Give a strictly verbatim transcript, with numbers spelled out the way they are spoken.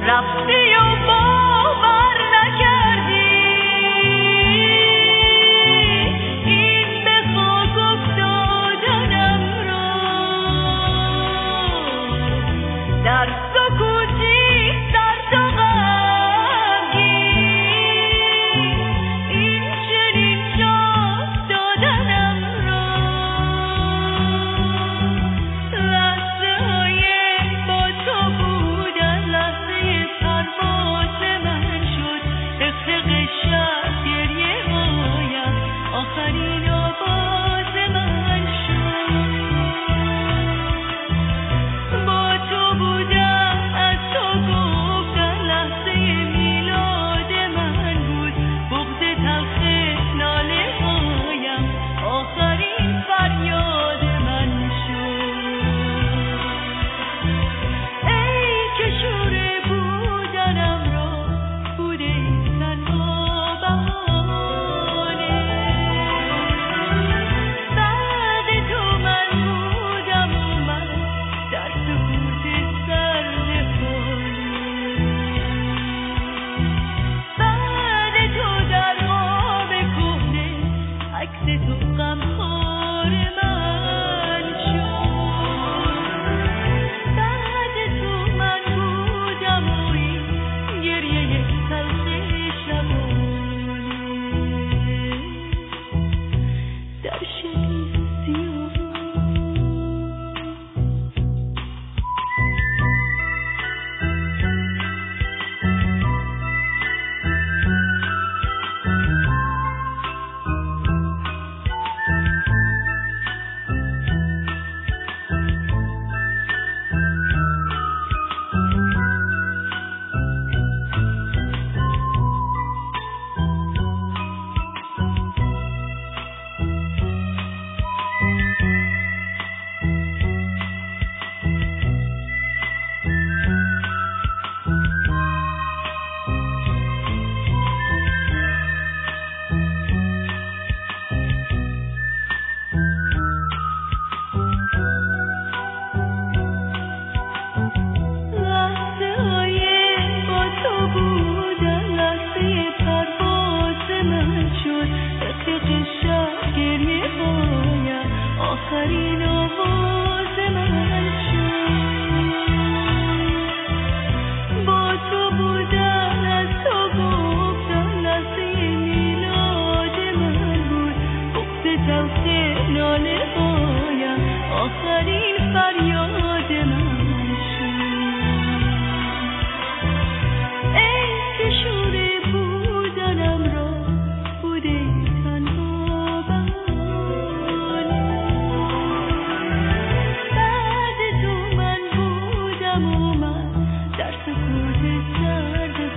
رفتی و باور نکردی این به خاک افتادنم را در سکوتی سرد و غمگین این چنین جا دادنم را لحظه های با تو بودن لحظه پرواز من شد اقتق شب گریه هایم آخرین آواز من شد با تو بودم از تو گفتن لحظه میلاد من بود بغض تلخ ناله هایم آخرین فریاد من شد ای که شور بودنم را بوده تنها بهانه بعد تو من بودم و من در سکوت سرد خانه بعد تو در خواب کهنه عکس تو غمخوار من شد بعد تو من بودم و این گریه تلخ شبانه در شبی سیاه لحظه های با تو بودن لحظه پرواز من شد اقتق شب گریه هایم آخرین آواز من شد با تو بودن از تو گفتن لحظه میلاد من بود بغض تلخ ناله هایم آخرین فریاد من شد ای که شور بودنم را بوده تنها بهانه بعد تو من بودم و من در سکوت سرد